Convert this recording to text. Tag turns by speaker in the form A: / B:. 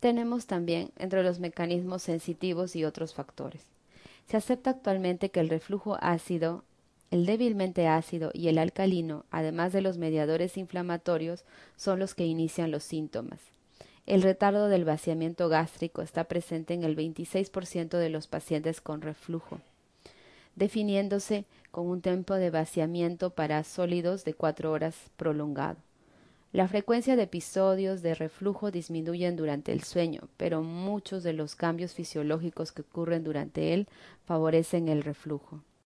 A: Tenemos también entre los mecanismos sensitivos y otros factores. Se acepta actualmente que el reflujo ácido, el débilmente ácido y el alcalino, además de los mediadores inflamatorios, son los que inician los síntomas. El retardo del vaciamiento gástrico está presente en el 26% de los pacientes con reflujo, definiéndose con un tiempo de vaciamiento para sólidos de 4 horas prolongado. La frecuencia de episodios de reflujo disminuyen durante el sueño, pero muchos de los cambios fisiológicos que ocurren durante él favorecen el reflujo.